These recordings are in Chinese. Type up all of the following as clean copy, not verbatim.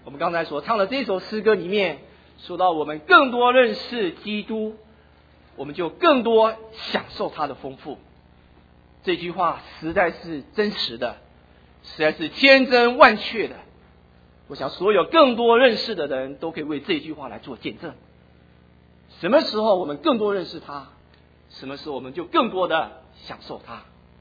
我们刚才所唱的这首诗歌里面说到，我们更多认识基督，我们就更多享受他的丰富。这句话实在是真实的，实在是千真万确的。我想所有更多认识的人都可以为这句话来做见证。什么时候我们更多认识他，什么时候我们就更多的享受他。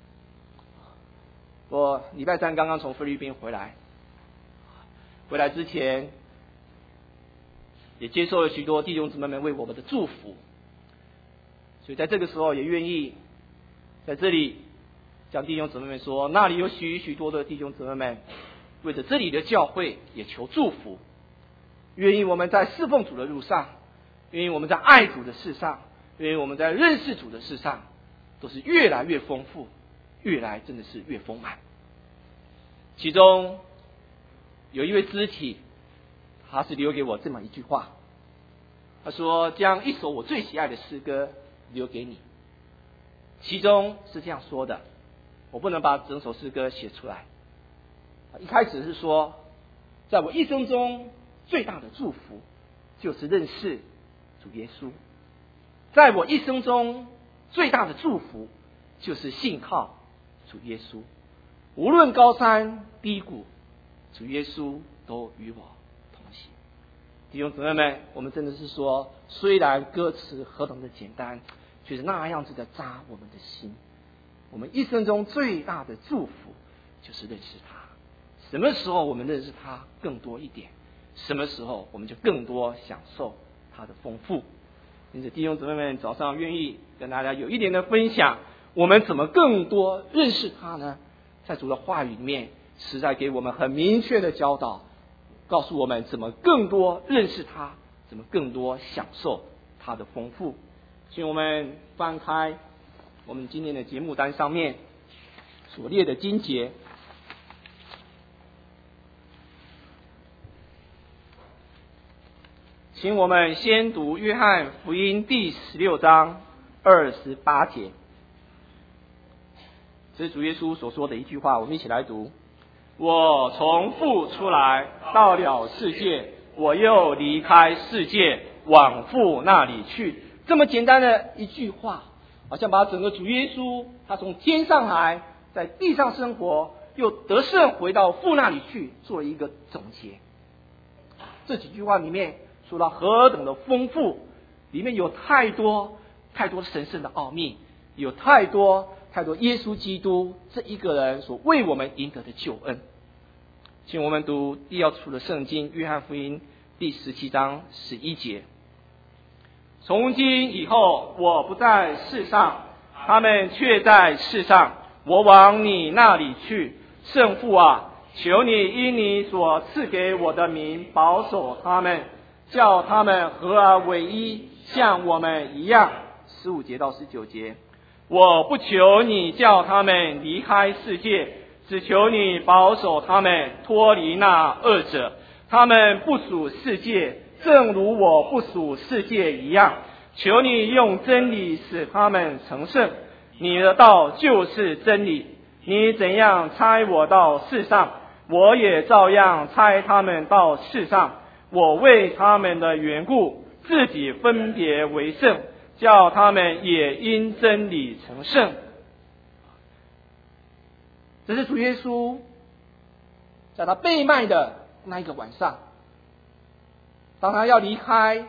我礼拜三刚刚从菲律宾回来之前也接受了许多弟兄姊妹们为我们的祝福，所以在这个时候也愿意在这里向弟兄姊妹们说，那里有许许多的弟兄姊妹们为着这里的教会也求祝福，愿意我们在侍奉主的路上，愿意我们在爱主的事上，愿意我们在认识主的事上都是越来越丰富，越来真的是越丰满。其中有一位肢体，他是留给我这么一句话，他说，将一首我最喜爱的诗歌留给你。其中是这样说的，我不能把整首诗歌写出来。一开始是说，在我一生中最大的祝福就是认识主耶稣，在我一生中最大的祝福就是信靠主耶稣，无论高山低谷，主耶稣都与我同行。弟兄姊妹们，我们真的是说，虽然歌词何等的简单，却是那样子的扎我们的心。我们一生中最大的祝福就是认识他。什么时候我们认识他更多一点，什么时候我们就更多享受他的丰富。因此弟兄姊妹们早上愿意跟大家有一点的分享，我们怎么更多认识他呢？在主的话语里面实在给我们很明确的教导，告诉我们怎么更多认识他，怎么更多享受他的丰富。请我们翻开我们今天的节目单上面所列的经节，请我们先读约翰福音第16章28节。这是主耶稣所说的一句话，我们一起来读。我从父出来，到了世界，我又离开世界，往父那里去。这么简单的一句话，好像把整个主耶稣他从天上来，在地上生活，又得胜回到父那里去，做了一个总结。这几句话里面说到何等的丰富，里面有太多太多神圣的奥秘，有太多耶稣基督这一个人所为我们赢得的救恩。请我们读第二处的圣经，约翰福音第17章11节。从今以后，我不在世上，他们却在世上，我往你那里去。圣父啊，求你因你所赐给我的名保守他们，叫他们合而为一，像我们一样。15节到19节。我不求你叫他们离开世界，只求你保守他们脱离那恶者。他们不属世界，正如我不属世界一样。求你用真理使他们成圣，你的道就是真理。你怎样差我到世上，我也照样差他们到世上。我为他们的缘故，自己分别为圣，叫他们也因真理成圣。这是主耶稣在他被卖的那一个晚上，当他要离开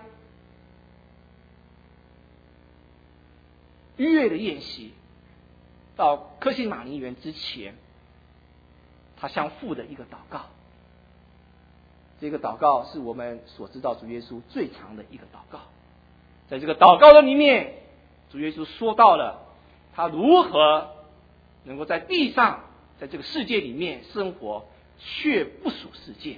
逾越的宴席，到客西马尼园之前，他向父的一个祷告。这个祷告是我们所知道主耶稣最长的一个祷告。在这个祷告的里面，主耶稣说到了他如何能够在地上，在这个世界里面生活，却不属世界。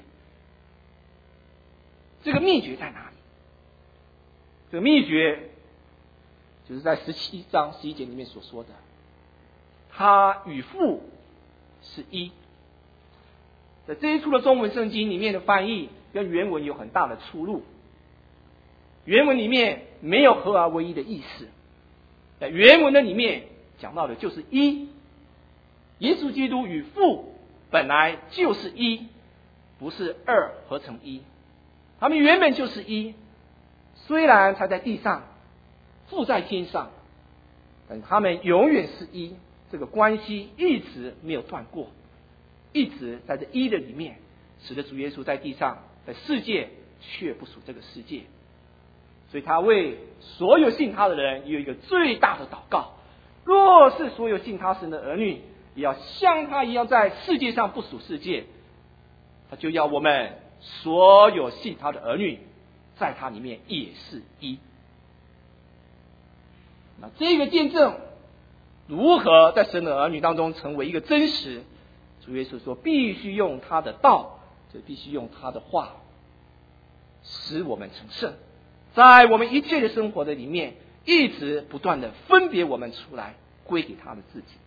这个秘诀在哪里？这个秘诀就是在17章11节里面所说的，他与父是一。在这一处的中文圣经里面的翻译跟原文有很大的出入。原文里面没有合而为一的意思，在原文的里面讲到的就是一。耶稣基督与父本来就是一， 不是二合成一，他们原本就是一。虽然他在地上，父在天上，但他们永远是一。这个关系一直没有断过，一直在这一的里面，使得主耶稣在地上，在世界却不属这个世界。所以他为所有信他的人有一个最大的祷告：若是所有信他神的儿女，也要像他一样在世界上不属世界，他就要我们所有信他的儿女在他里面也是一。那这个见证如何在神的儿女当中成为一个真实？主耶稣说，必须用他的道，就必须用他的话，使我们成圣，在我们一切的生活的里面，一直不断的分别我们出来，归给他的自己。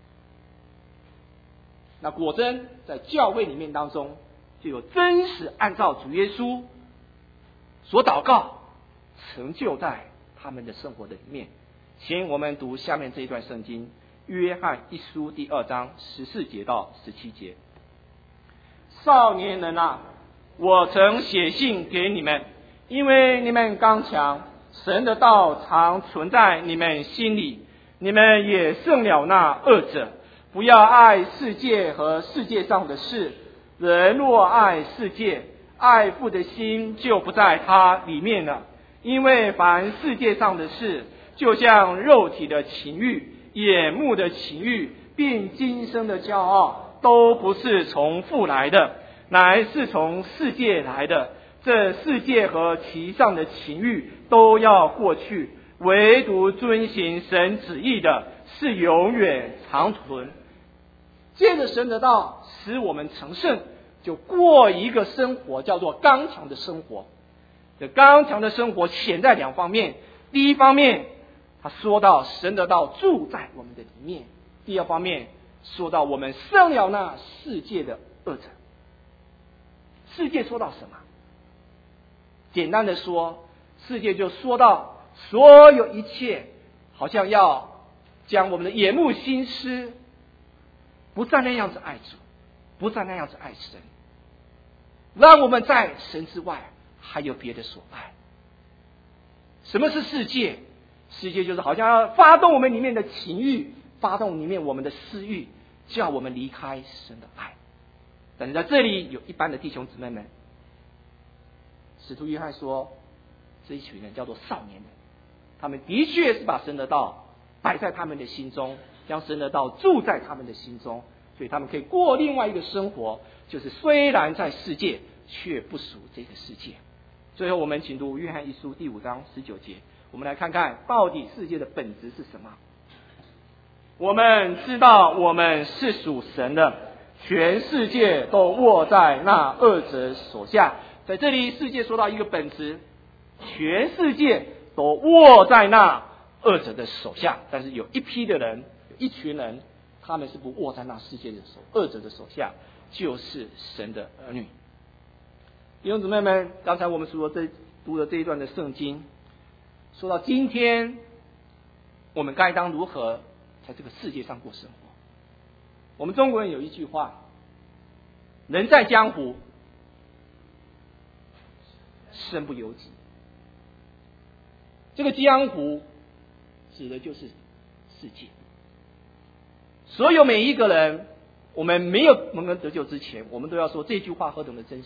那果真在教会里面当中，就有真实按照主耶稣所祷告成就在他们的生活的里面。请我们读下面这一段圣经，约翰一书第2章14节到17节。少年人啊，我曾写信给你们，因为你们刚强，神的道常存在你们心里，你们也胜了那恶者。不要爱世界和世界上的事，人若爱世界，爱父的心就不在他里面了。因为凡世界上的事，就像肉体的情欲、眼目的情欲，并今生的骄傲，都不是从父来的，乃是从世界来的。这世界和其上的情欲都要过去，唯独遵行神旨意的是永远长存。借着神的道使我们成圣，就过一个生活叫做刚强的生活。这刚强的生活显在2方面。第一方面，他说到神的道住在我们的里面；第二方面，说到我们胜了那世界的恶者。世界说到什么？简单的说，世界就说到所有一切，好像要将我们的眼目心思不再那样子爱主，不再那样子爱神，让我们在神之外还有别的所爱。什么是世界？世界就是好像要发动我们里面的情欲，发动里面我们的私欲，叫我们离开神的爱。但是在这里有一般的弟兄姊妹们，使徒约翰说，这一群人叫做少年人，他们的确是把神的道摆在他们的心中，将神的道住在他们的心中，所以他们可以过另外一个生活，就是虽然在世界，却不属这个世界。最后我们请读约翰一书第5章19节，我们来看看到底世界的本质是什么。我们知道我们是属神的，全世界都握在那恶者手下。在这里世界说到一个本质，全世界都握在那恶者的手下，但是有一批的人，有一群人，他们是不握在那世界的恶者的手下，就是神的儿女。弟兄姊妹们，刚才我们读的这一段的圣经，说到今天我们该当如何在这个世界上过生活。我们中国人有一句话，人在江湖，身不由己。这个江湖指的就是世界。所有每一个人，我们没有蒙恩得救之前，我们都要说这句话何等的真实。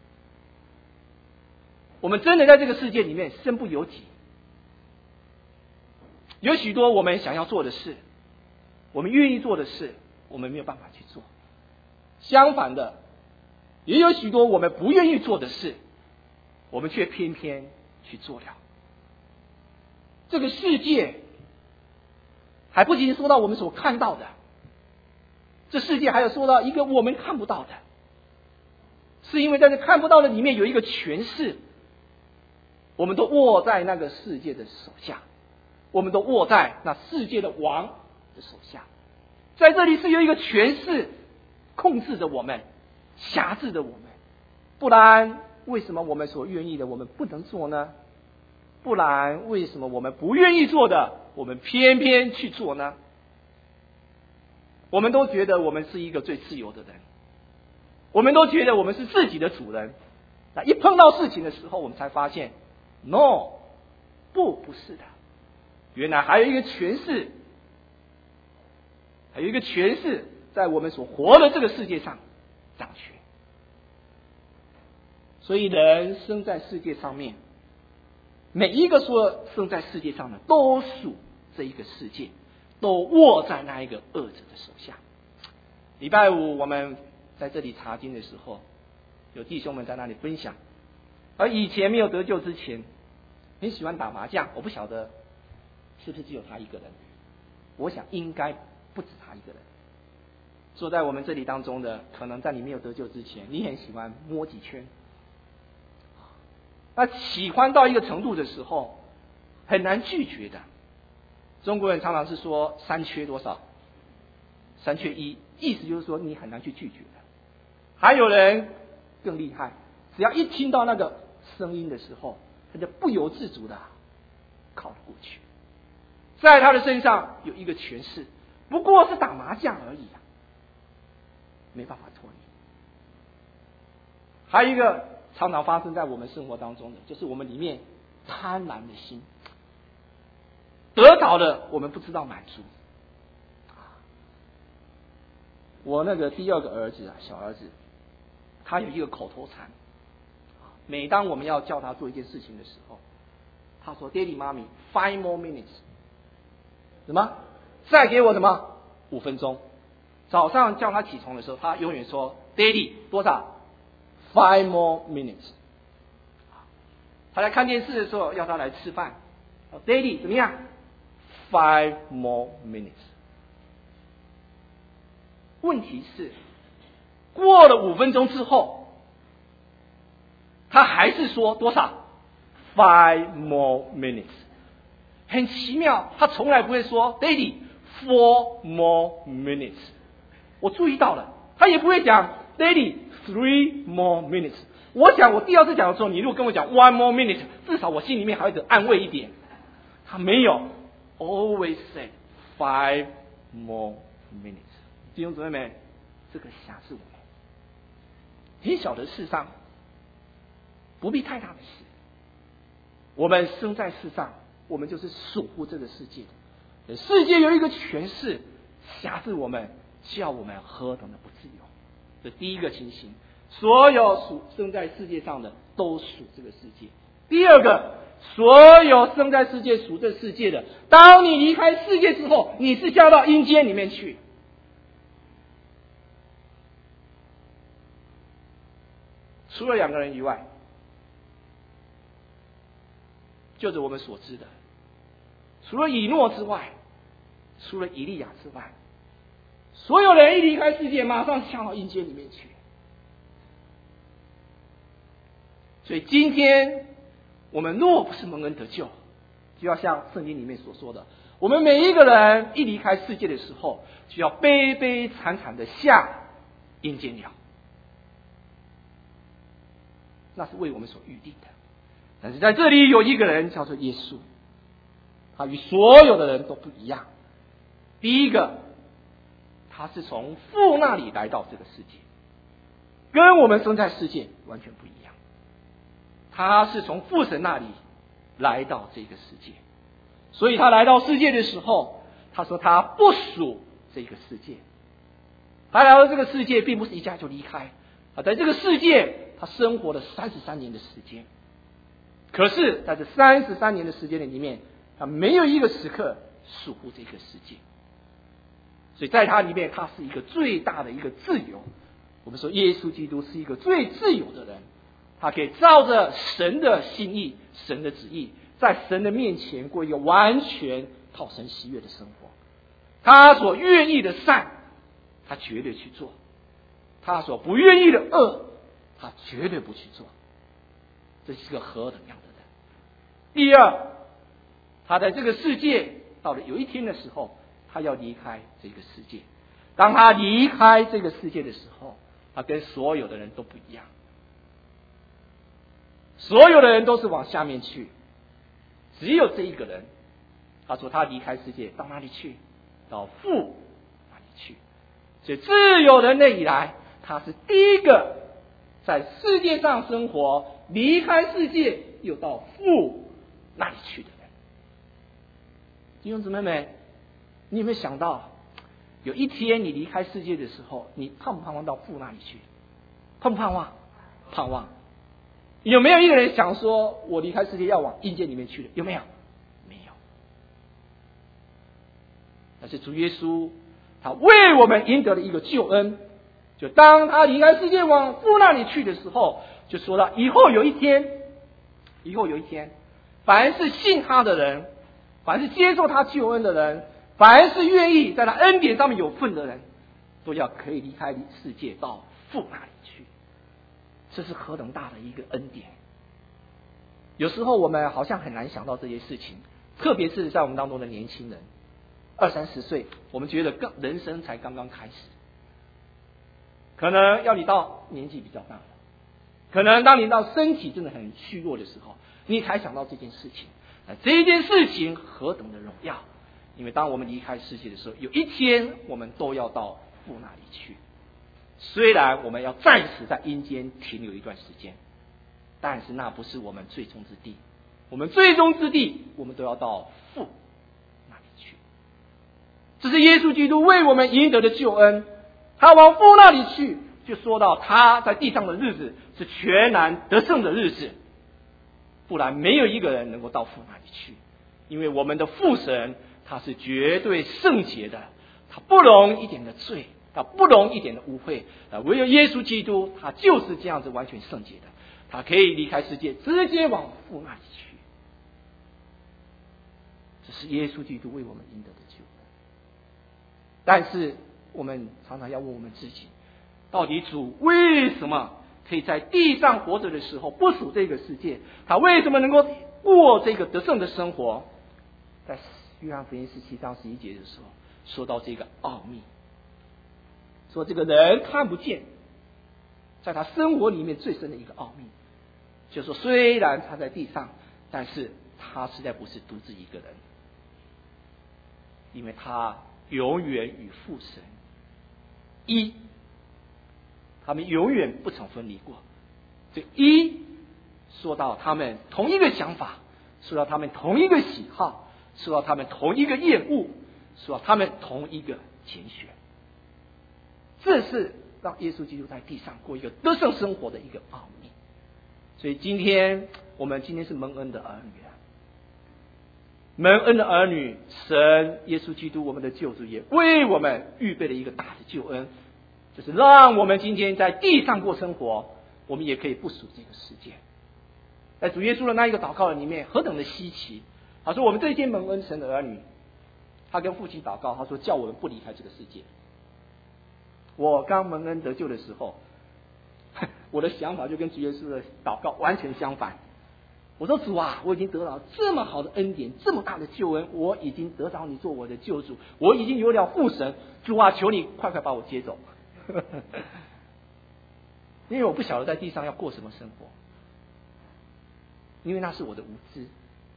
我们真的在这个世界里面身不由己，有许多我们想要做的事，我们愿意做的事，我们没有办法去做。相反的，也有许多我们不愿意做的事，我们却偏偏去做了。这个世界还不仅说到我们所看到的，这世界还有说到一个我们看不到的，是因为在这看不到的里面有一个权势，我们都握在那个世界的手下，我们都握在那世界的王的手下。在这里是有一个权势控制着我们，辖制着我们，不然为什么我们所愿意的我们不能做呢？不然为什么我们不愿意做的我们偏偏去做呢？我们都觉得我们是一个最自由的人， 我们都觉得我们是自己的主人。那一碰到事情的时候，我们才发现 ，no， 不是的，原来还有一个权势，在我们所活的这个世界上掌权。所以人生在世界上面，每一个说生在世界上的，都属这一个世界，都握在那一个恶者的手下。礼拜五我们在这里查经的时候，有弟兄们在那里分享，而以前没有得救之前，很喜欢打麻将。我不晓得是不是只有他一个人，我想应该不止他一个人。坐在我们这里当中的，可能在你没有得救之前，你很喜欢摸几圈。那喜欢到一个程度的时候，很难拒绝的。中国人常常是说三缺多少，3缺1，意思就是说你很难去拒绝的。还有人更厉害，只要一听到那个声音的时候，他就不由自主的靠了过去。在他的身上有一个权势，不过是打麻将而已啊，没办法脱离。还有一个常常发生在我们生活当中的，就是我们里面贪婪的心，得到了我们不知道满足。我那个第二个儿子啊，小儿子，他有一个口头禅，每当我们要叫他做一件事情的时候，他说 ：“Daddy, Mommy, 5 more minutes。”什么？再给我什么？5分钟。早上叫他起床的时候，他永远说 ：“Daddy， 多少？5 more minutes。”他来看电视的时候，要他来吃饭，Daddy 怎么样？5 more minutes。问题是，过了5分钟之后，他还是说多少？5 more minutes。很奇妙，他从来不会说 Daddy 4 more minutes。我注意到了，他也不会讲 Daddy 3 more minutes。我想我第二次讲的时候，你如果跟我讲 1 more minute， 至少我心里面还会得安慰一点。他没有 ，always say 5 more minutes。弟兄姊妹们，这个辖是我们很小的事上，不必太大的事。我们生在世上，我们就是守护这个世界的。世界有一个权势辖制我们，叫我们何等的不自由。这第一个情形，所有生在世界上的都属这个世界。第二个，所有生在世界属这世界的，当你离开世界之后，你是下到阴间里面去。除了2个人以外，就是我们所知的，除了以诺之外，除了以利亚之外，所有人一离开世界，马上下到阴间里面去。所以今天我们若不是蒙恩得救，就要像圣经里面所说的，我们每一个人一离开世界的时候，就要悲悲惨惨的下阴间了。那是为我们所预定的。但是在这里有一个人叫做耶稣，他与所有的人都不一样。第一个，他是从父那里来到这个世界，跟我们生在世界完全不一样。他是从父神那里来到这个世界，所以他来到世界的时候，他说他不属这个世界。他来到这个世界并不是一下就离开，在这个世界他生活了33年的时间。可是在这33年的时间里面，他没有一个时刻属乎这个世界。所以在他里面，他是一个最大的一个自由。我们说耶稣基督是一个最自由的人，他可以照着神的心意、神的旨意，在神的面前过一个完全讨神喜悦的生活。他所愿意的善，他绝对去做；他所不愿意的恶，他绝对不去做。这是个何等样的人？第二，他在这个世界到了有一天的时候，他要离开这个世界。当他离开这个世界的时候，他跟所有的人都不一样。所有的人都是往下面去，只有这一个人，他说他离开世界到哪里去？到父那里去。所以自有人类以来， 他是第一个在世界上生活，离开世界又到父那里去的人。弟兄姊妹们，你有没有想到，有一天你离开世界的时候，你盼不盼望到父那里去？盼不盼望？盼望。有没有一个人想说，我离开世界要往阴间里面去的？有没有？没有。但是主耶稣，他为我们赢得了一个救恩。就当他离开世界往父那里去的时候，就说了，以后有一天，凡是信他的人，凡是接受他救恩的人，凡是愿意在他恩典上面有份的人，都要可以离开世界到父那里去。这是何等大的一个恩典！有时候我们好像很难想到这些事情，特别是在我们当中的年轻人，20-30岁，我们觉得人生才刚刚开始。可能要你到年纪比较大了，可能当你到身体真的很虚弱的时候，你才想到这件事情。这件事情何等的荣耀！因为当我们离开世界的时候，有一天我们都要到父那里去。虽然我们要暂时在阴间停留一段时间，但是那不是我们最终之地。我们最终之地，我们都要到父那里去。这是耶稣基督为我们赢得的救恩。他往父那里去，就说到他在地上的日子是全然得胜的日子，不然没有一个人能够到父那里去。因为我们的父神他是绝对圣洁的，他不容一点的罪，他不容一点的污秽。唯有耶稣基督，他就是这样子完全圣洁的，他可以离开世界，直接往父那里去。这是耶稣基督为我们赢得的救恩。但是我们常常要问我们自己，到底主为什么可以在地上活着的时候不属这个世界？他为什么能够过这个得胜的生活？在约翰福音17章11节的时候，说到这个奥秘，说这个人看不见，在他生活里面最深的一个奥秘，就是说虽然他在地上，但是他实在不是独自一个人，因为他永远与父神一，他们永远不曾分离过。这一说到他们同一个想法，说到他们同一个喜好，说到他们同一个厌恶，说到他们同一个拣选。这是让耶稣基督在地上过一个得胜生活的一个奥秘。所以我们今天是蒙恩的儿女啊，蒙恩的儿女，神耶稣基督我们的救主也为我们预备了一个大的救恩，就是让我们今天在地上过生活，我们也可以不属这个世界。在主耶稣的那一个祷告里面何等的稀奇，他说我们这些蒙恩神的儿女，他跟父亲祷告，他说叫我们不离开这个世界。我刚蒙恩得救的时候，我的想法就跟主耶稣的祷告完全相反。我说主啊，我已经得到这么好的恩典，这么大的救恩，我已经得到你做我的救主，我已经有了父神，主啊，求你快快把我接走。因为我不晓得在地上要过什么生活，因为那是我的无知。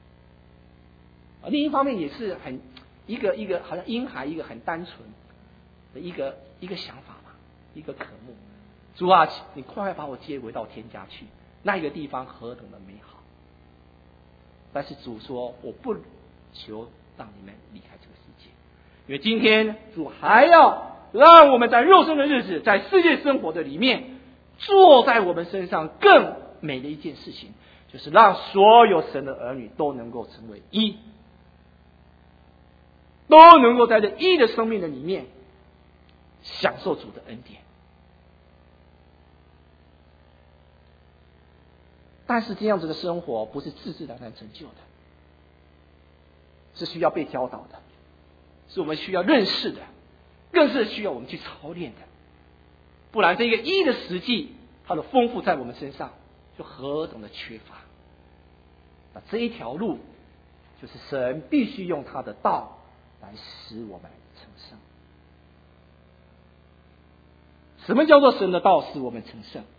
另一方面也是一个好像婴孩一个很单纯的一个想法吧，一个渴慕。主啊，你快快把我接回到天家去，那一个地方何等的美好。但是主说，我不求让你们离开这个世界，因为今天主还要让我们在肉身的日子，在世界生活的里面，做在我们身上更美的一件事情，就是让所有神的儿女都能够成为一，都能够在这一的生命的里面享受主的恩典。但是这样子的生活不是自然成就的，是需要被教导的，是我们需要认识的，更是需要我们去操练的。不然这个一的实际，它的丰富在我们身上就何等的缺乏。那这一条路，就是神必须用他的道来使我们成圣。什么叫做神的道使我们成圣？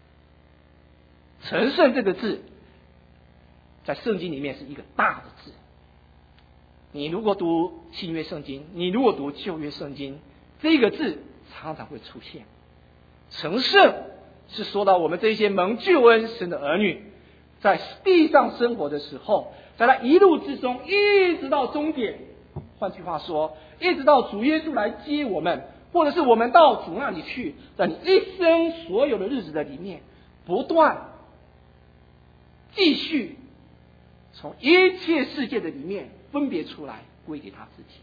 成圣这个字在圣经里面是一个大的字，你如果读新约圣经，你如果读旧约圣经，这个字常常会出现。 成圣是说到我们这些蒙救恩神的儿女，在地上生活的时候，在他一路之中一直到终点，换句话说，一直到主耶稣来接我们，或者是我们到主那里去，在你一生所有的日子的里面，不断继续从一切世界的里面分别出来归给他自己。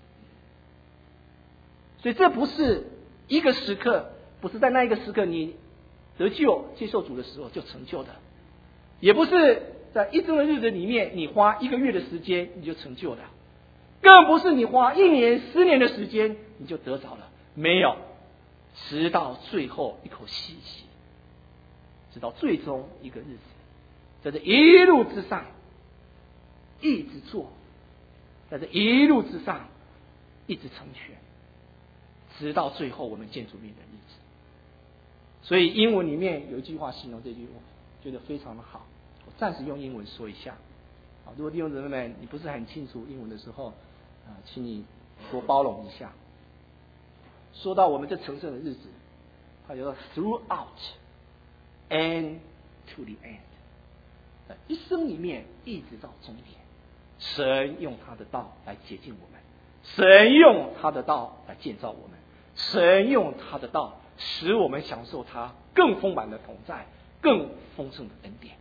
所以这不是一个时刻，不是在那一个时刻你得救接受主的时候就成就的，也不是在一生的日子里面你花1个月的时间你就成就的，更不是你花1年10年的时间你就得着了，没有，直到最后一口气息，直到最终一个日子，在这一路之上一直做，在这一路之上一直成全，直到最后我们见主面的日子。所以英文里面有一句话形容这句，我觉得非常的好，我暂时用英文说一下。如果弟兄姊妹们你不是很清楚英文的时候，请你多包容一下。说到我们这成圣的日子，它叫做 throughout and to the end， 在一生里面一直到终点，神用他的道来洁净我们，神用他的道来建造我们，神用他的道使我们享受他更丰满的同在，更丰盛的恩典。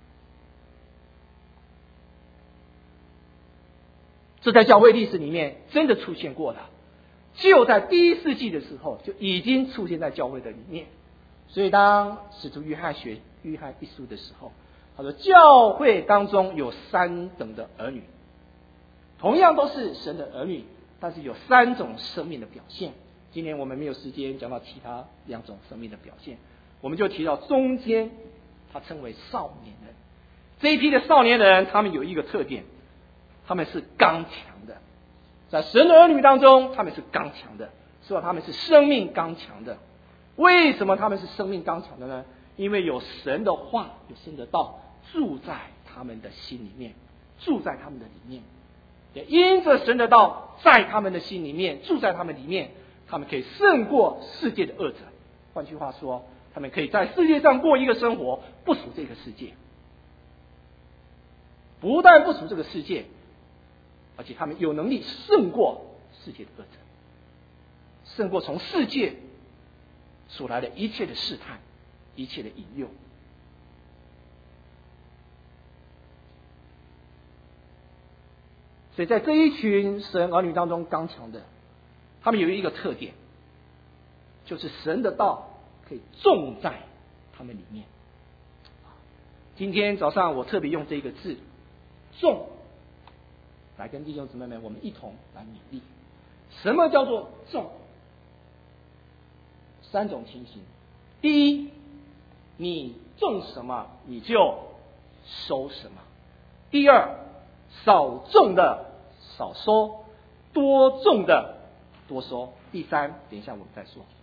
这在教会历史里面真的出现过了，就在第1世纪的时候就已经出现在教会的里面。所以当使徒约翰写约翰一书的时候，他说教会当中有3等的儿女，同样都是神的儿女，但是有3种生命的表现。今天我们没有时间讲到其他2种生命的表现，我们就提到中间，他称为少年人。这一批的少年人，他们有一个特点，他们是刚强的，在神的儿女当中他们是刚强的，说他们是生命刚强的。为什么他们是生命刚强的呢？因为有神的话，有神的道住在他们的心里面，住在他们的里面，也因着神的道在他们的心里面，住在他们里面，他们可以胜过世界的恶者。换句话说，他们可以在世界上过一个生活，不属这个世界，不但不属这个世界，而且他们有能力胜过世界的恶者，胜过从世界所来的一切的试探，一切的引诱。所以在这一群神儿女当中刚强的，他们有一个特点，就是神的道可以种在他们里面。今天早上我特别用这个字种来跟弟兄姊妹们我们一同来勉励。什么叫做种？3种情形。第一，你种什么你就收什么。第二，少种的少收，多种的多收。第三，等一下我们再说。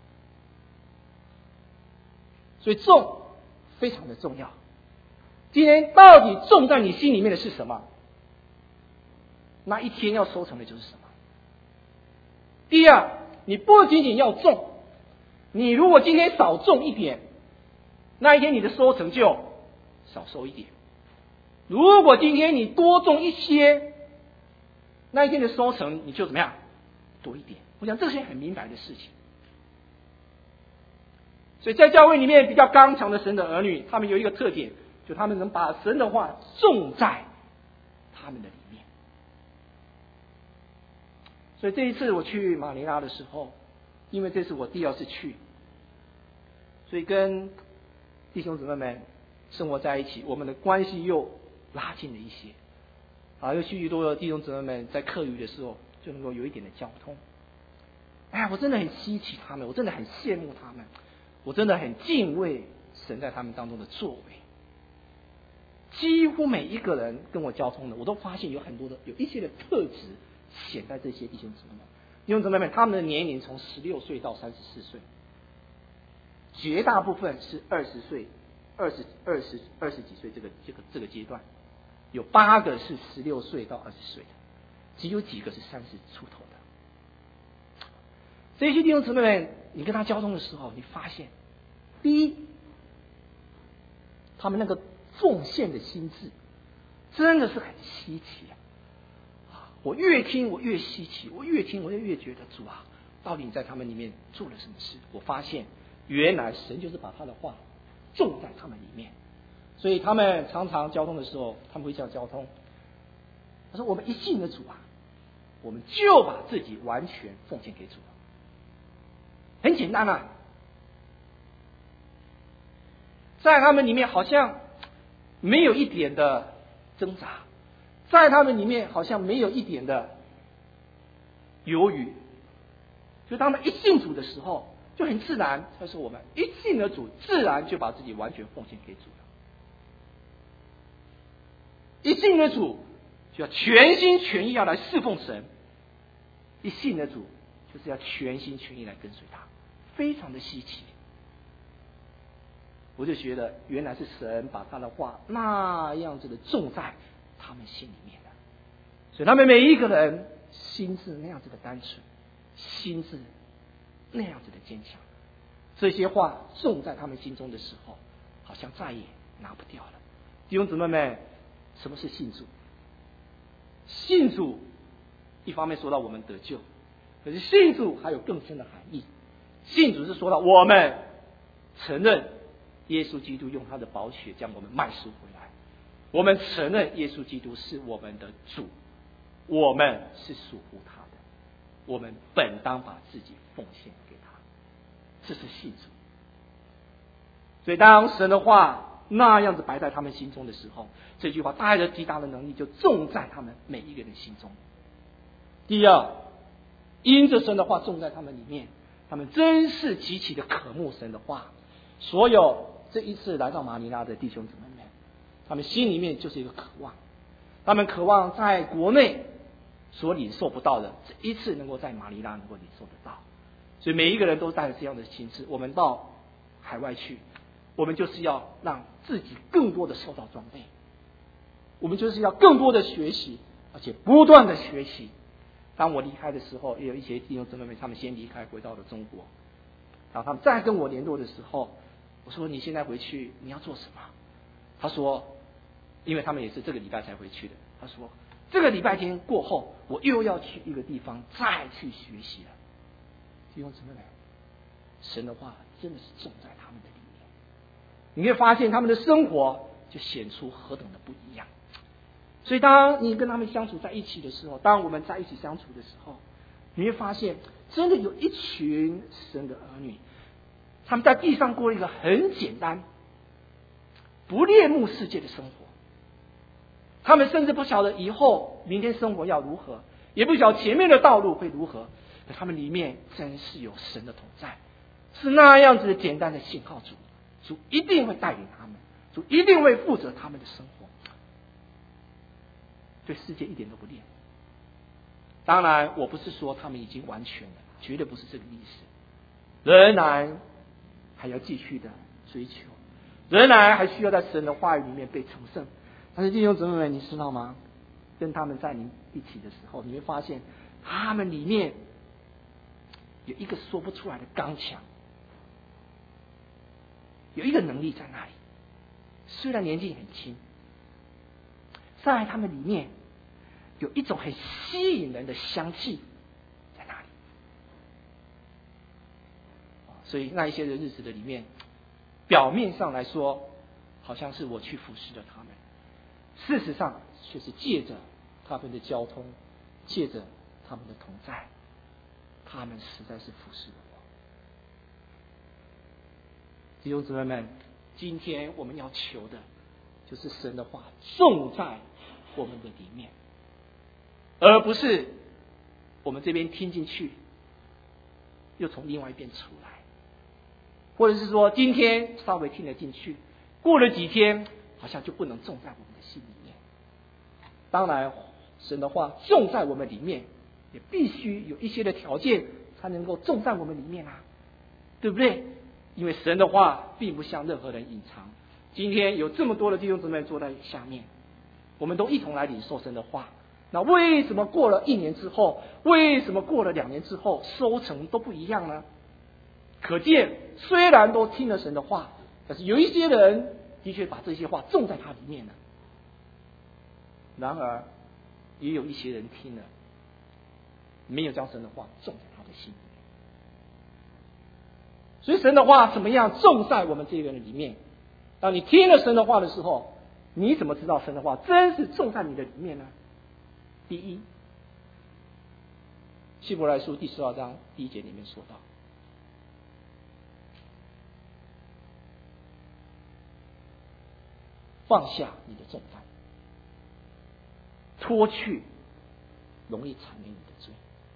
所以种非常的重要。今天到底种在你心里面的是什么？那一天要收成的就是什么？第二，你不仅仅要种，你如果今天少种一点，那一天你的收成就少收一点。如果今天你多种一些，那一天的收成你就怎么样？多一点。我想这是很明白的事情。所以在教会里面比较刚强的神的儿女，他们有一个特点，就他们能把神的话种在他们的里面。所以这一次我去马尼拉的时候，因为这是我第2次去，所以跟弟兄姊妹们生活在一起，我们的关系又拉近了一些。有许许多多的弟兄姊妹们在课余的时候就能够有一点的交通。我真的很稀奇他们，我真的很羡慕他们，我真的很敬畏神在他们当中的作为。几乎每一个人跟我交通的，我都发现有一些的特质显在这些弟兄姊妹们。弟兄姊妹们，他们的年龄从16岁到34岁，绝大部分是20岁、20几岁这个阶段，有8个是16岁到20岁的，只有几个是30出头的。这些弟兄姊妹们，你跟他交通的时候，你发现第一，他们那个奉献的心智真的是很稀奇啊！我越听我越稀奇，我越听我就越觉得主啊，到底你在他们里面做了什么事？我发现原来神就是把他的话种在他们里面，所以他们常常交通的时候，他们会这样交通。他说：“我们一信了主啊，我们就把自己完全奉献给主了。”很简单啊，在他们里面好像没有一点的挣扎，在他们里面好像没有一点的犹豫。就当他们一信主的时候，就很自然。他说：“我们一信了主，自然就把自己完全奉献给主了。一信了主，就要全心全意要来侍奉神；一信了主，就是要全心全意来跟随他。”非常的稀奇。我就觉得原来是神把他的话那样子的种在他们心里面的，所以他们每一个人心智那样子的单纯，心智那样子的坚强。这些话种在他们心中的时候，好像再也拿不掉了。弟兄姊妹们，什么是信主？信主一方面说到我们得救，可是信主还有更深的含义。信主是说到我们承认耶稣基督用他的宝血将我们买赎回来，我们承认耶稣基督是我们的主，我们是属乎他的，我们本当把自己奉献给他，这是信主。所以当神的话那样子摆在他们心中的时候，这句话带着极大的能力就种在他们每一个人心中。第二，因着神的话种在他们里面，他们真是极其的渴慕神的话。所有这一次来到马尼拉的弟兄姊妹们，他们心里面就是一个渴望，他们渴望在国内所领受不到的，这一次能够在马尼拉能够领受得到。所以每一个人都带着这样的心志，我们到海外去，我们就是要让自己更多的受到装备，我们就是要更多的学习，而且不断的学习。当我离开的时候，也有一些弟兄姊妹们，他们先离开回到了中国，然后他们再跟我联络的时候，我说：“你现在回去你要做什么？”他说：“因为他们也是这个礼拜才回去的。”他说：“这个礼拜天过后，我又要去一个地方再去学习了。”弟兄姊妹们，神的话真的是种在他们的里面，你会发现他们的生活就显出何等的不一样。所以当你跟他们相处在一起的时候，当我们在一起相处的时候，你会发现真的有一群神的儿女，他们在地上过一个很简单不恋慕世界的生活，他们甚至不晓得以后明天生活要如何，也不晓得前面的道路会如何，可他们里面真是有神的同在，是那样子的简单的信靠主，主一定会带领他们，主一定会负责他们的生活，对世界一点都不恋。当然我不是说他们已经完全了，绝对不是这个意思，仍然还要继续的追求，仍然还需要在神的话语里面被成圣。但是弟兄姊妹们，你知道吗？跟他们在一起的时候，你会发现他们里面有一个说不出来的刚强，有一个能力在那里，虽然年纪很轻，在他们里面有一种很吸引人的香气在那里。所以那一些的日子的里面，表面上来说好像是我去服侍了他们，事实上却是借着他们的交通，借着他们的同在，他们实在是服侍了我。弟兄姊妹们，今天我们要求的就是神的话种在我们的里面，而不是我们这边听进去又从另外一边出来，或者是说今天稍微听了进去，过了几天好像就不能种在我们的心里面。当然神的话种在我们里面，也必须有一些的条件才能够种在我们里面啊，对不对？因为神的话并不向任何人隐藏。今天有这么多的弟兄姊妹坐在下面，我们都一同来领受神的话，那为什么过了1年之后，为什么过了2年之后收成都不一样呢？ 可见虽然都听了神的话，但是有一些人的确把这些话种在他里面了。然而也有一些人听了，没有将神的话种在他的心里面。所以神的话怎么样种在我们这个人里面？当你听了神的话的时候，你怎么知道神的话真是种在你的里面呢？第一，希伯来书第12章第1节里面说到，放下你的重担，脱去容易缠累你的罪。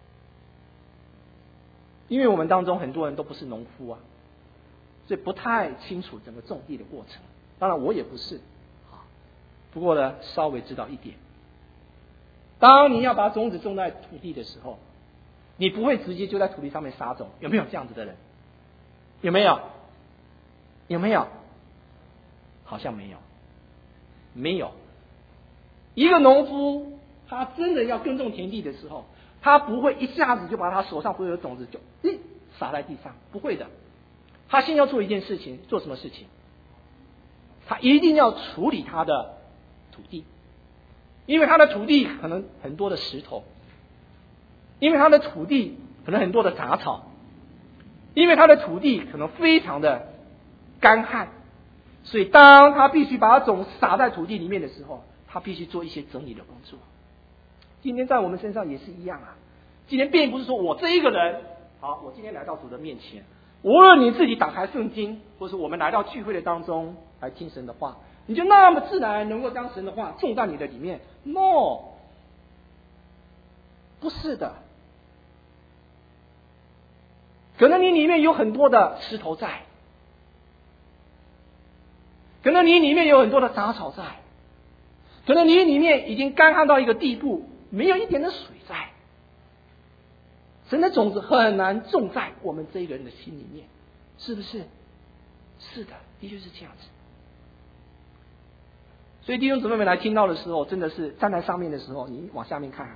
因为我们当中很多人都不是农夫啊，所以不太清楚整个种地的过程。当然我也不是啊，不过呢，稍微知道一点。当你要把种子种在土地的时候，你不会直接就在土地上面撒种，有没有这样子的人？有没有？有没有？好像没有，没有。一个农夫，他真的要耕种田地的时候，他不会一下子就把他手上所有的种子就撒在地上，不会的。他先要做一件事情，做什么事情？他一定要处理他的土地，因为他的土地可能很多的石头，因为他的土地可能很多的杂草，因为他的土地可能非常的干旱，所以当他必须把种撒在土地里面的时候，他必须做一些整理的工作。今天在我们身上也是一样啊。今天并不是说我这一个人，好，我今天来到主的面前，无论你自己打开圣经，或是我们来到聚会的当中来听神的话，你就那么自然能够将神的话种在你的里面 ？No， 不是的。可能你里面有很多的石头在，可能你里面有很多的杂草在，可能你里面已经干旱到一个地步，没有一点的水在。神的种子很难种在我们这一个人的心里面，是不是？是的，的确是这样子。所以弟兄姊妹们来听到的时候，真的是站在上面的时候，你往下面看，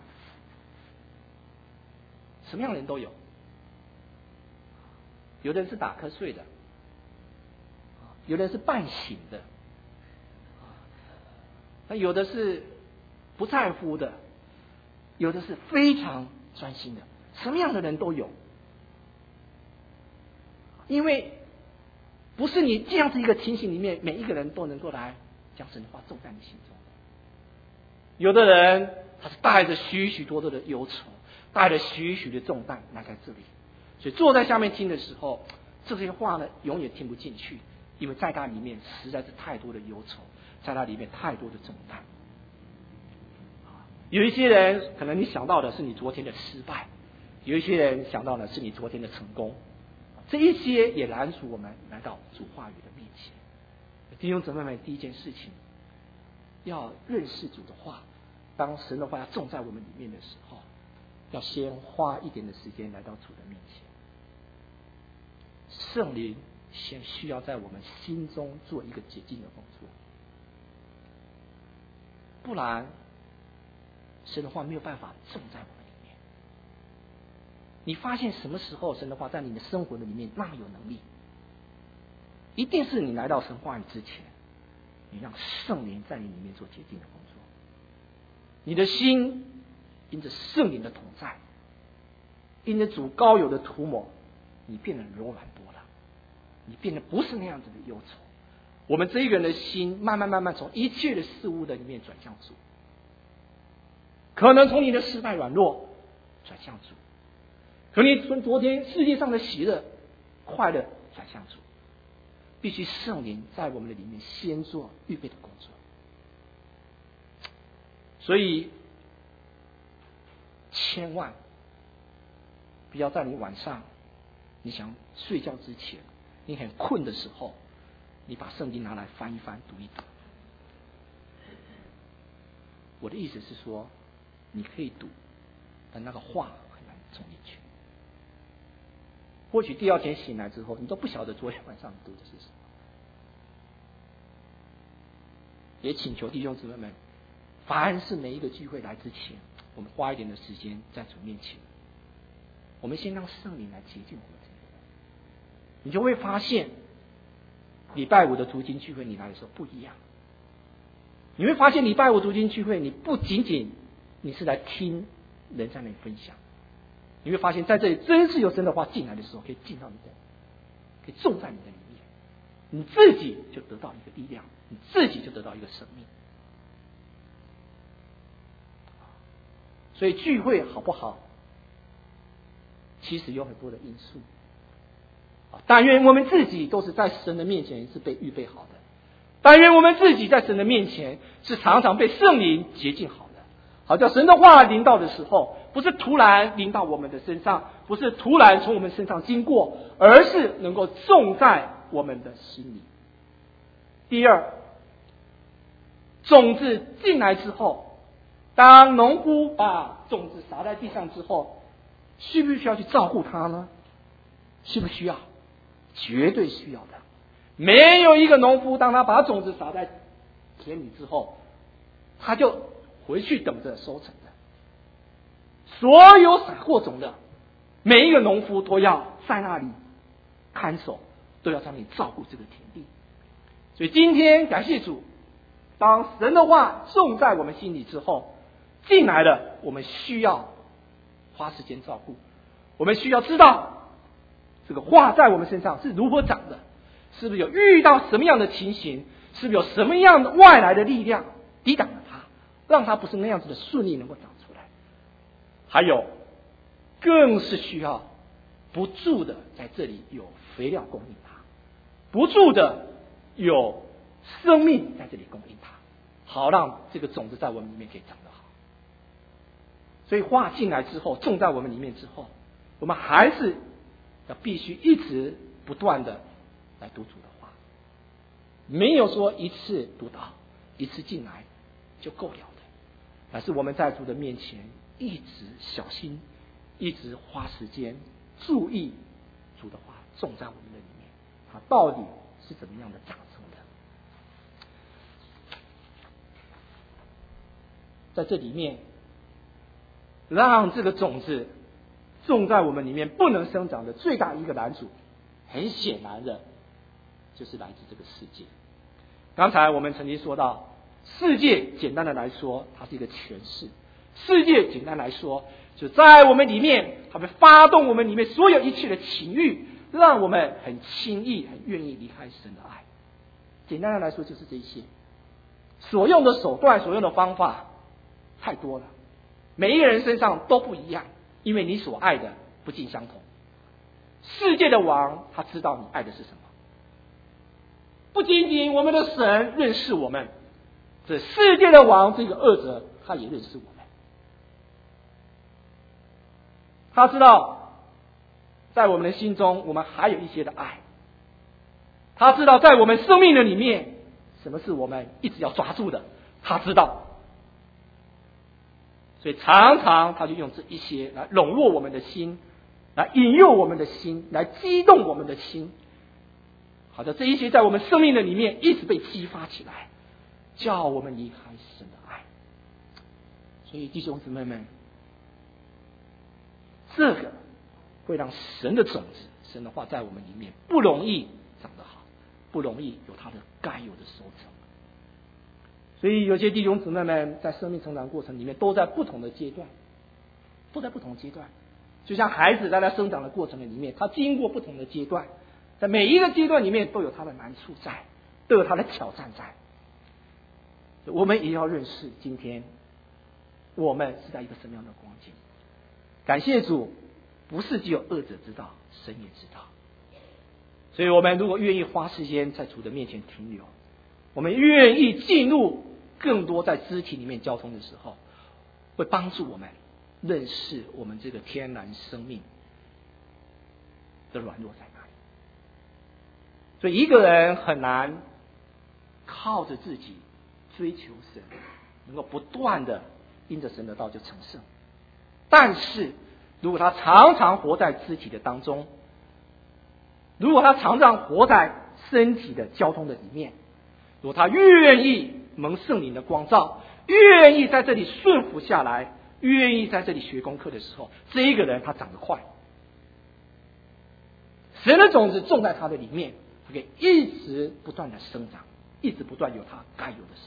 什么样的人都有。有的人是打瞌睡的，有的人是半醒的，那有的是不在乎的，有的是非常专心的，什么样的人都有。因为不是你这样子一个情形里面，每一个人都能够来将神的话种在你心中。有的人他是带着许许多多的忧愁，带着许许的重担来在这里，所以坐在下面听的时候，这些话呢永远听不进去，因为在他里面实在是太多的忧愁，在他里面太多的重担。有一些人可能你想到的是你昨天的失败，有一些人想到的是你昨天的成功，这一些也拦阻我们来到主话语的面前。弟兄姊妹们，第一件事情要认识主的话，当神的话要种在我们里面的时候，要先花一点的时间来到主的面前。圣灵先需要在我们心中做一个洁净的工作，不然神的话没有办法种在我们里面。你发现什么时候神的话在你的生活的里面那么有能力？一定是你来到神话语之前，你让圣灵在你里面做洁净的工作，你的心因着圣灵的同在，因着主膏油的涂抹，你变得柔软多了，你变得不是那样子的忧愁。我们这一个人的心慢慢从一切的事物的里面转向主，可能从你的失败软弱转向主，可能你从昨天世界上的喜乐快乐转向主。必须圣灵在我们的里面先做预备的工作。所以千万不要在你晚上你想睡觉之前，你很困的时候，你把圣经拿来翻一翻读一读。我的意思是说，你可以读，但那个话很难冲进去。或许第二天醒来之后，你都不晓得昨天晚上读的是什么。也请求弟兄姊妹们，凡是每一个聚会来之前，我们花一点的时间在主面前，我们先让圣灵来洁净我们这个人。 你就会发现，礼拜五的读经聚会你来的时候不一样。你会发现礼拜五读经聚会，你不仅仅你是来听人在那里分享，你会发现在这里真是有神的话进来的时候，可以进到你的，可以种在你的里面，你自己就得到一个力量，你自己就得到一个生命。所以聚会好不好，其实有很多的因素。但愿我们自己都是在神的面前是被预备好的，但愿我们自己在神的面前是常常被圣灵洁净好的，好叫神的话临到的时候，不是突然临到我们的身上，不是突然从我们身上经过，而是能够种在我们的心里。第二，种子进来之后，当农夫把种子撒在地上之后，需不需要去照顾它呢？需不需要？绝对需要的。没有一个农夫当他把种子撒在田里之后，他就回去等着收成的。所有撒过种的，每一个农夫都要在那里看守，都要在那里照顾这个田地。所以今天感谢主，当神的话种在我们心里之后，进来了，我们需要花时间照顾，我们需要知道这个话在我们身上是如何长的，是不是有遇到什么样的情形，是不是有什么样的外来的力量抵挡了它，让它不是那样子的顺利能够长出来。还有更是需要不住的在这里有肥料供应它，不住的有生命在这里供应它，好让这个种子在我们里面可以长得好。所以话进来之后，种在我们里面之后，我们还是要必须一直不断的来读主的话，没有说一次读到一次进来就够了的，而是我们在主的面前一直小心，一直花时间注意主的话种在我们的里面，它到底是怎么样的长成的。在这里面，让这个种子种在我们里面不能生长的最大一个拦阻，很显然的就是来自这个世界。刚才我们曾经说到，世界简单的来说，它是一个权势。世界简单来说，就在我们里面，它会发动我们里面所有一切的情欲，让我们很轻易、很愿意离开神的爱。简单的来说，就是这些。所用的手段、所用的方法太多了，每一个人身上都不一样，因为你所爱的不尽相同。世界的王，他知道你爱的是什么。不仅仅我们的神认识我们，这世界的王这个恶者，他也认识我们。他知道在我们的心中，我们还有一些的爱。他知道在我们生命的里面，什么是我们一直要抓住的，他知道。所以常常他就用这一些来笼络我们的心，来引诱我们的心，来激动我们的心。好的，这一些在我们生命的里面一直被激发起来，叫我们离开神的爱。所以弟兄姊妹们，这个会让神的种子、神的话在我们里面不容易长得好，不容易有它的该有的收成。所以有些弟兄姊妹们在生命成长过程里面都在不同的阶段，就像孩子在他生长的过程里面，他经过不同的阶段，在每一个阶段里面都有他的难处在，都有他的挑战在。我们也要认识今天我们是在一个什么样的光景。感谢主，不是只有恶者知道，神也知道。所以我们如果愿意花时间在主的面前停留，我们愿意进入更多在肢体里面交通的时候，会帮助我们认识我们这个天然生命的软弱在哪里。所以一个人很难靠着自己追求神，能够不断的因着神的道就成圣。但是如果他常常活在肢体的当中，如果他常常活在身体的交通的里面，如果他愿意蒙圣灵的光照，愿意在这里顺服下来，愿意在这里学功课的时候，这一个人他长得快， 神的种子种在他的里面，它可以一直不断的生长，一直不断有它该有的收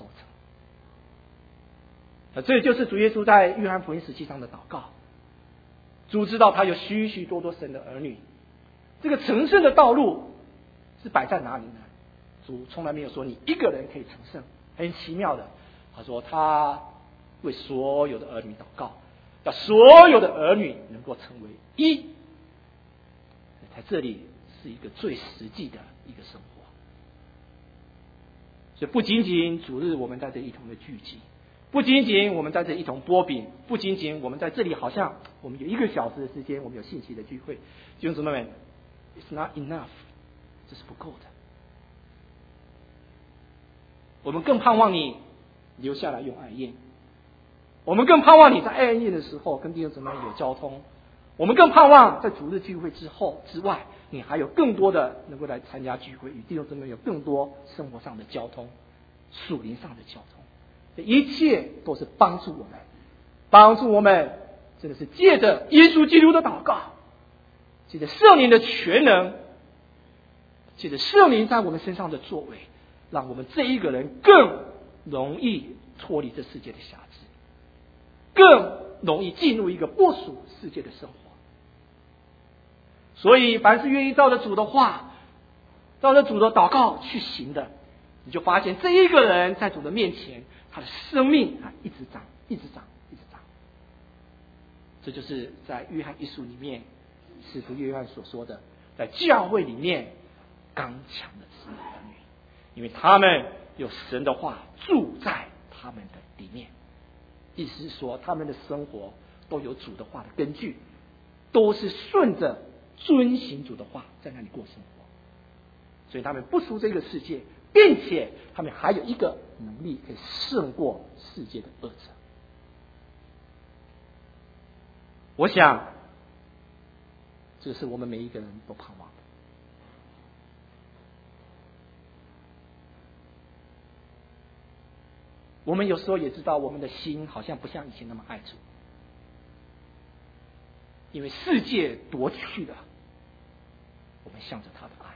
成。这就是主耶稣在约翰福音17章的祷告。主知道他有许许多多神的儿女，这个成圣的道路是摆在哪里呢？主从来没有说你一个人可以成圣，很奇妙的，他说他为所有的儿女祷告，要所有的儿女能够成为一。在这里是一个最实际的一个生活。所以不仅仅主日我们在这一同的聚集，不仅仅我们在这一同擘饼，不仅仅我们在这里好像我们有1个小时的时间，我们有信息的聚会，弟兄姊妹们 ，it's not enough， 这是不够的。我们更盼望你留下来用爱宴，我们更盼望你在爱宴的时候跟弟兄姊妹有交通，我们更盼望在主日聚会之外，你还有更多的能够来参加聚会，与弟兄姊妹有更多生活上的交通，属灵上的交通。这一切都是帮助我们真的是借着耶稣基督的祷告，借着圣灵的全能，借着圣灵在我们身上的作为，让我们这一个人更容易脱离这世界的辖制，更容易进入一个不属世界的生活。所以凡是愿意照着主的话，照着主的祷告去行的，你就发现这一个人在主的面前，他的生命一直长，一直长，一直长。这就是在约翰一书里面使徒约翰所说的，在教会里面刚强的神的儿女，因为他们有神的话住在他们的里面。意思是说，他们的生活都有主的话的根据，都是顺着遵行主的话在那里过生活，所以他们不输这个世界，并且他们还有一个能力可以胜过世界的恶者。我想这是我们每一个人都盼望的。我们有时候也知道我们的心好像不像以前那么爱主，因为世界夺去了我们向着他的爱。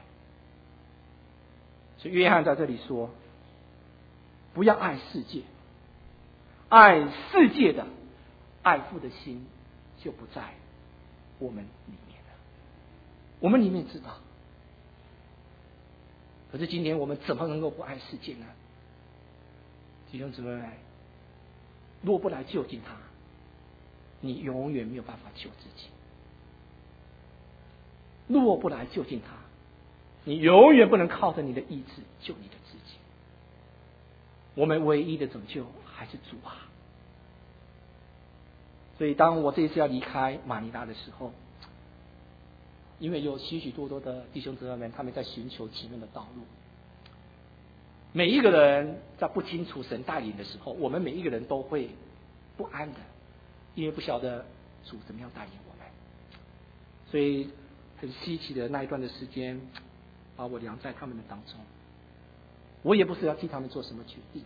所以约翰在这里说，不要爱世界，爱世界的爱父的心就不在我们里面了。我们里面知道，可是今天我们怎么能够不爱世界呢？弟兄姊妹，若不来就近他，你永远没有办法救自己。若不来就近他，你永远不能靠着你的意志救你的自己。我们唯一的拯救还是主啊！所以当我这一次要离开马尼拉的时候，因为有许许多多的弟兄姊妹们，他们在寻求其中的道路。每一个人在不清楚神带领的时候，我们每一个人都会不安的，因为不晓得主怎么样带领我们。所以很稀奇的那一段的时间，把我量在他们的当中。我也不是要替他们做什么决定。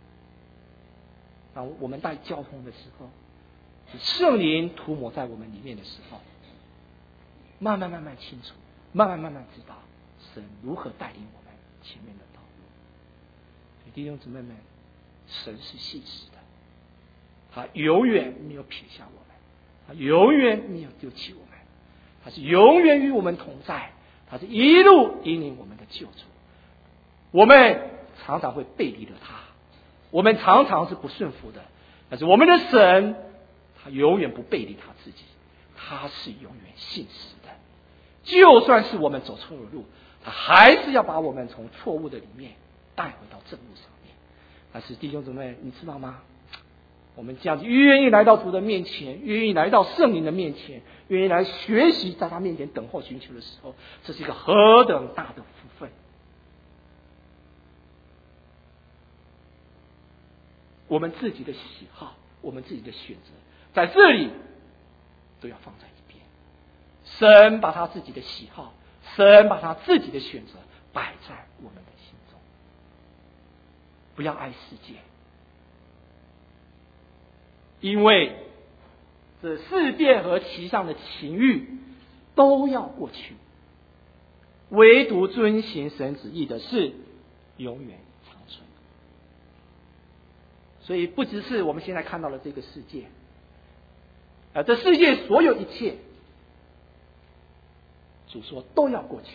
当我们带交通的时候，圣灵涂抹在我们里面的时候，慢慢清楚，慢慢知道神如何带领我们前面的道路。弟兄姊妹们，神是信实的，他永远没有撇下我们，他永远没有丢弃我们，他是永远与我们同在，他是一路引领我们的救主。我们常常会背离了他，我们常常是不顺服的，但是我们的神他永远不背离他自己，他是永远信实的。就算是我们走错了路，他还是要把我们从错误的里面带回到正路上面。但是弟兄姊妹，你知道吗？我们这样子愿意来到主的面前，愿意来到圣灵的面前，愿意来学习在他面前等候寻求的时候，这是一个何等大的福分。我们自己的喜好，我们自己的选择，在这里都要放在一边。神把他自己的喜好，神把他自己的选择摆在我们的心中。不要爱世界，因为这世界和其上的情欲都要过去， 唯独遵行神旨意的是永远长存。所以不只是我们现在看到的这个世界，这世界所有一切，主说都要过去。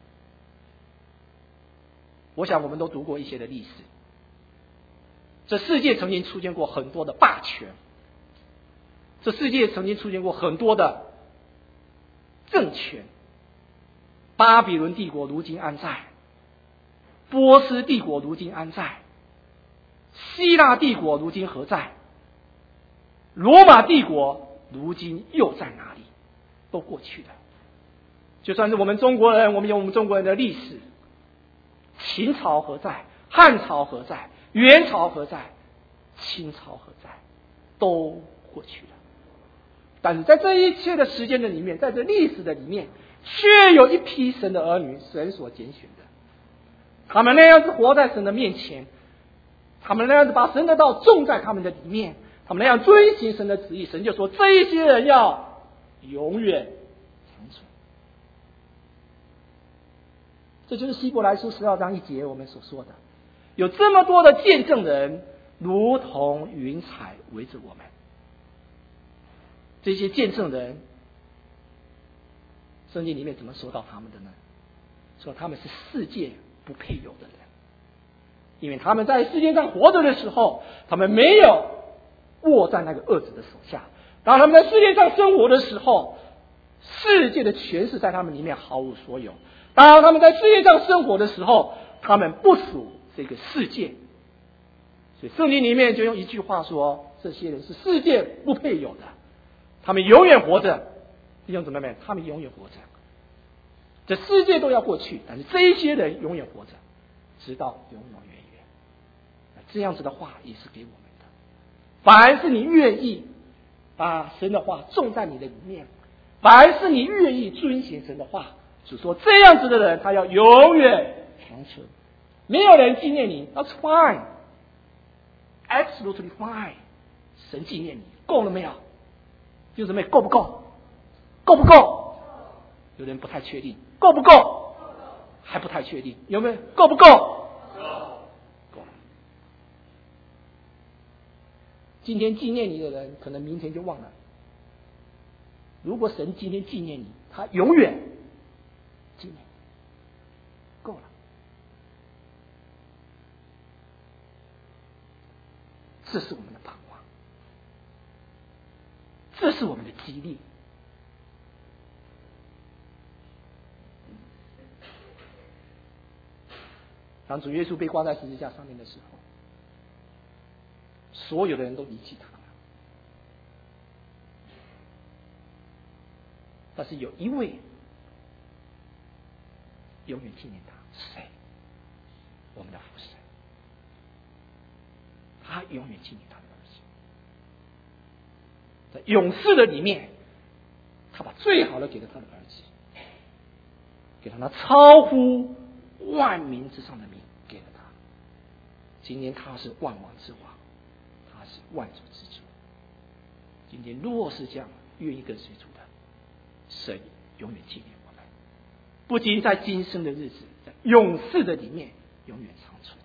我想我们都读过一些的历史，这世界曾经出现过很多的霸权，这世界曾经出现过很多的政权。巴比伦帝国如今安在，波斯帝国如今安在，希腊帝国如今何在，罗马帝国如今又在哪里？都过去了。就算是我们中国人，我们有我们中国人的历史，秦朝何在？汉朝何在？元朝何在？清朝何在？都过去了。但是在这一切的时间的里面，在这历史的里面，却有一批神的儿女，神所拣选的，他们那样子活在神的面前，他们那样子把神的道种在他们的里面，他们那样遵行神的旨意，神就说这一些人要永远长存。这就是希伯来书12章1节我们所说的，有这么多的见证人如同云彩围着我们。这些见证人，圣经里面怎么说到他们的呢？说他们是世界不配有的人，因为他们在世界上活着的时候，他们没有握在那个恶者的手下。当他们在世界上生活的时候，世界的权势在他们里面毫无所有。当他们在世界上生活的时候，他们不属这个世界。所以圣经里面就用一句话说，这些人是世界不配有的，他们永远活着。弟兄姊妹们，他们永远活着。这世界都要过去，但是这一些人永远活着，直到永永远远。这样子的话也是给我们的。凡是你愿意把神的话种在你的里面，凡是你愿意遵行神的话，主说这样子的人，他要永远长存。没有人纪念你 ，That's fine， absolutely fine。神纪念你，够了没有？弟兄姊妹，够不够？够不够？有人不太确定，够不够？还不太确定，有没有？够不够？够。今天纪念你的人，可能明天就忘了。如果神今天纪念你，他永远纪念你，够了。这是我们的盼望，这是我们的激励。当主耶稣被挂在十字架上面的时候，所有的人都离弃他了，但是有一位永远纪念他，是谁？我们的父神，他永远纪念他的儿子，在永世的里面，他把最好的给了他的儿子，给了他超乎万民之上的名给了他。今天他是万王之王，他是万主之主。今天若是这样愿意跟随主的，神永远纪念我们，不仅在今生的日子，在永世的里面永远长存。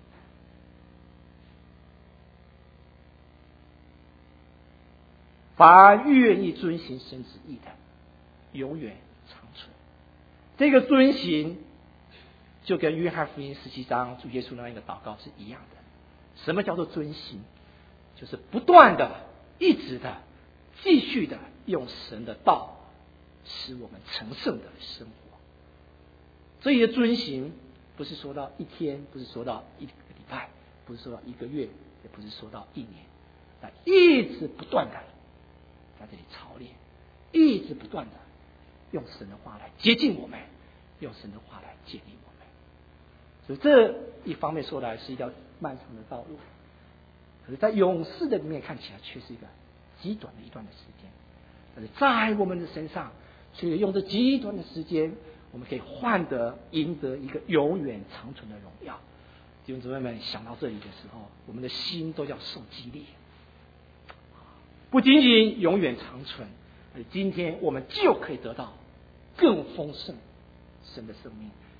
凡愿意遵行神旨意的，永远长存。这个遵行就跟约翰福音17章主耶稣那一个祷告是一样的。什么叫做遵行？就是不断的、一直的、继续的用神的道使我们成圣的生活。这些遵行不是说到一天，不是说到一个礼拜，不是说到一个月，也不是说到一年，但一直不断的在这里操练，一直不断的用神的话来接近我们，用神的话来建立我们。所以这一方面说来是一条漫长的道路，可是在永世的里面看起来却是一个极短的一段的时间。但是在我们的身上，却用这极短的时间，我们可以赢得一个永远长存的荣耀。弟兄姊妹们，想到这里的时候，我们的心都要受激励。不仅仅永远长存，而今天我们就可以得到更丰盛神的生命，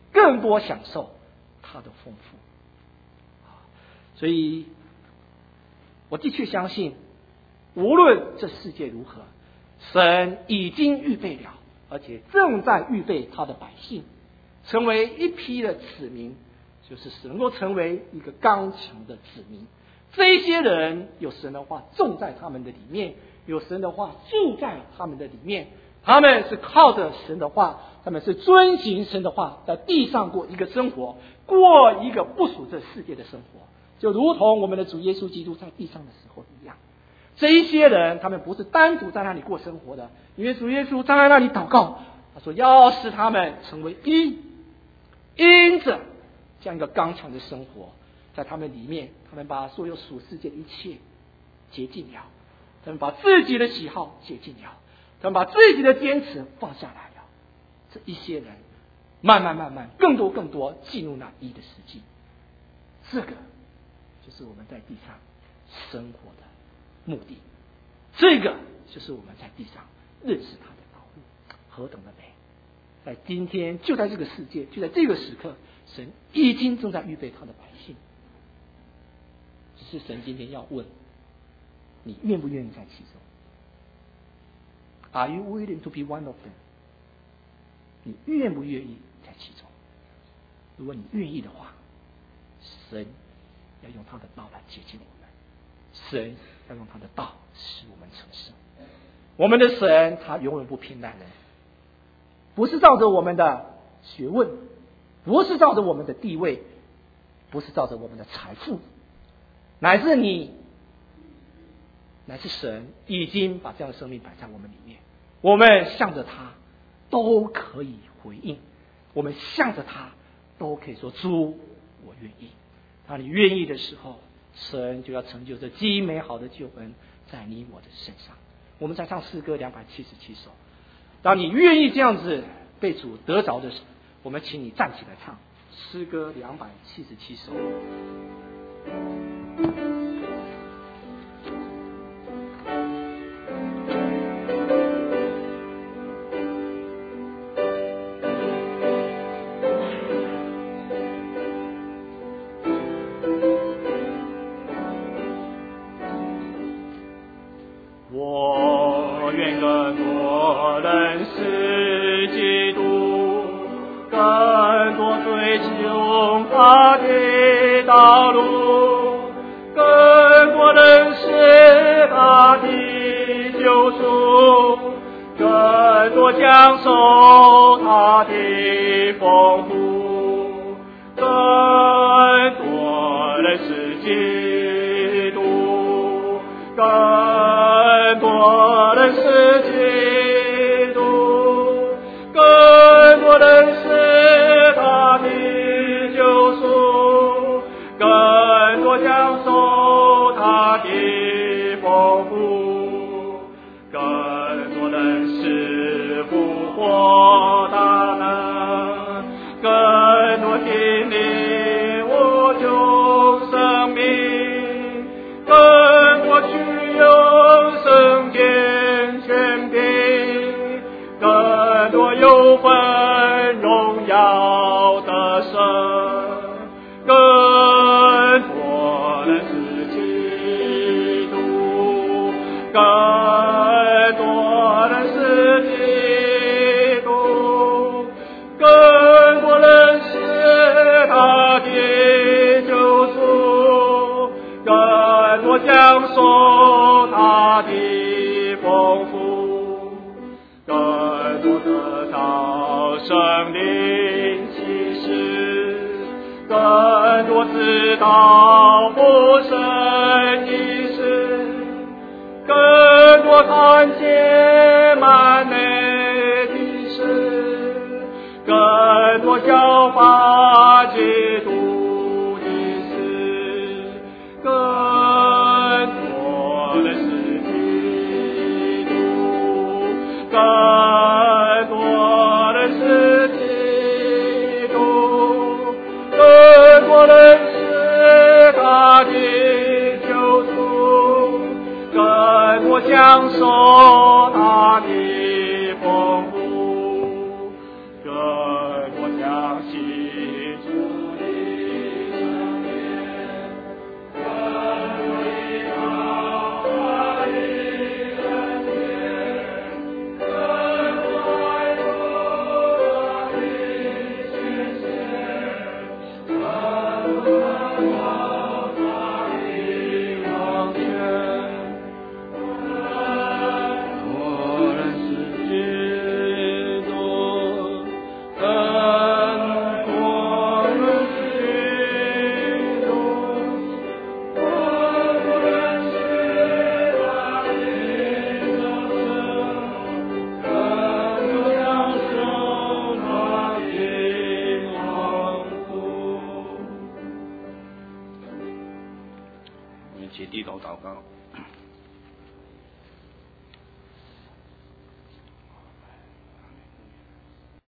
更多享受他的丰富。所以我的确相信，无论这世界如何，神已经预备了，而且正在预备他的百姓成为一批的子民，就是能够成为一个刚强的子民。这些人有神的话种在他们的里面，有神的话住在他们的里面，他们是靠着神的话，他们是遵行神的话，在地上过一个生活，过一个不属这世界的生活，就如同我们的主耶稣基督在地上的时候一样。这一些人他们不是单独在那里过生活的，因为主耶稣站在那里祷告，他说要使他们成为一，因着这样一个刚强的生活在他们里面，他们把所有属世界的一切洁净了，他们把自己的喜好洁净了，他们把自己的坚持放下来了。这一些人慢慢更多进入那一的实际。这个就是我们在地上生活的目的，这个就是我们在地上认识他的道路，何等的美！在今天，就在这个世界，就在这个时刻，神已经正在预备他的百姓。只是神今天要问你，愿不愿意在其中？ Are you willing to be one of them？ 你愿不愿意在其中？如果你愿意的话，神要用他的道来接近我们，神要用他的道使我们成圣。我们的神他永远不偏待人，不是照着我们的学问，不是照着我们的地位，不是照着我们的财富，乃是神已经把这样的生命摆在我们里面，我们向着他都可以回应，我们向着他都可以说主我愿意。当你愿意的时候，神就要成就这极美好的救恩在你我的身上。我们再唱诗歌277首。当你愿意这样子被主得着的时候，我们请你站起来唱诗歌277首。 我愿更多认识基督，更多追求他的道路，更多认识他的救赎，更多享受他的丰富，更多认识基督，更多认识基督，更多认识他的救赎，更多享受他的丰富，更多认识复活大能，更多经历无穷生命，更多具有圣洁权柄，更多有份荣耀的神，更多认识基督，更多认识基督，更多认识他的救赎，更多享受他的丰富，更多得到生灵启示，更多知道父神意识，更多看见满内的事，更多效法基督的事，更多认识基督，更多认识基督，更多认识他的救赎，更多享受他的丰富，更多相信起低头祷告。